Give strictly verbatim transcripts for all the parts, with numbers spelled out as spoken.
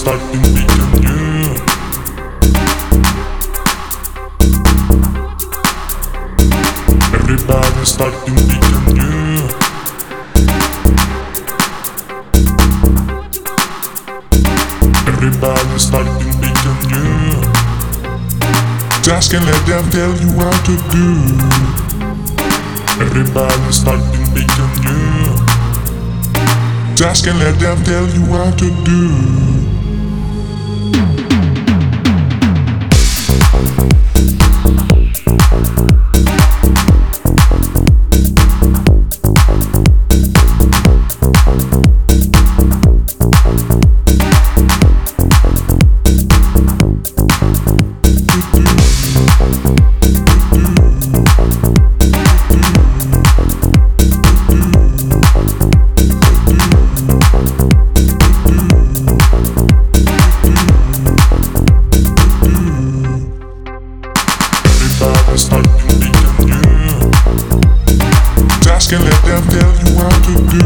starting beating you. Everybody starting beating you. Everybody starting beating you. Just can't let them tell you what to do. Everybody starting beating you. Just can't let them tell you what to do. Starting beating you. Just can't let them tell you what to do.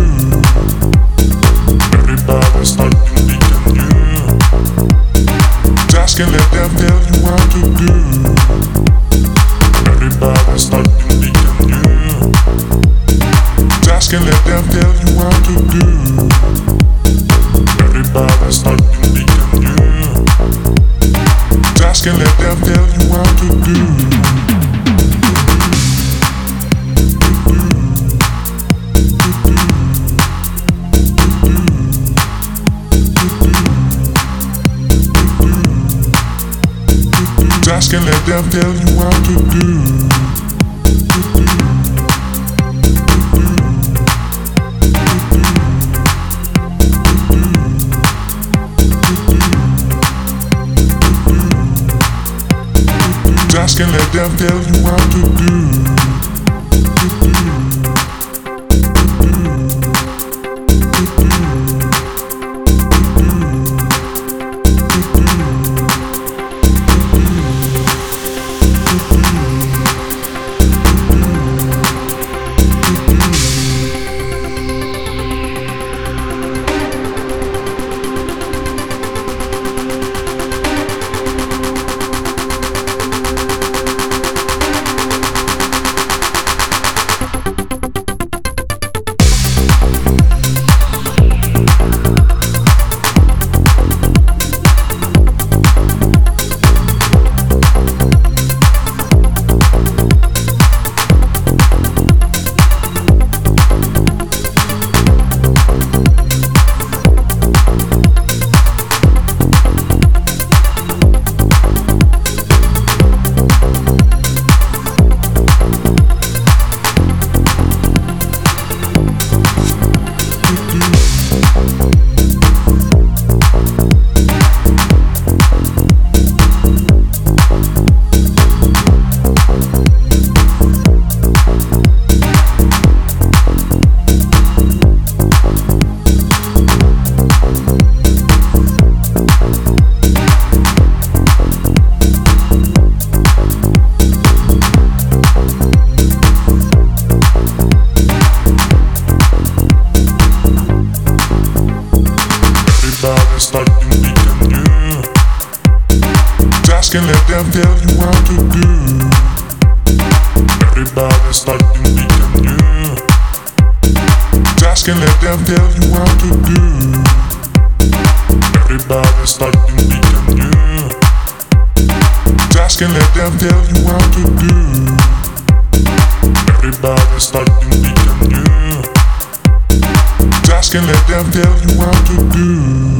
Everybody starting beating you. Just can't let them tell you what to do. Everybody starting beating you. Just can't let them tell you what to do. Everybody starting beating you. Just can't let them tell you what to do. Just can't let them tell you what to do. Just can't let them tell you what to do. Starting beating you. Just can't let them tell you what to do. Everybody starting beating you. Just can't let them tell you what to do. Everybody starting beating you. Just can't let them tell you what to do. Everybody starting beating you. Just can't let them tell you what to do.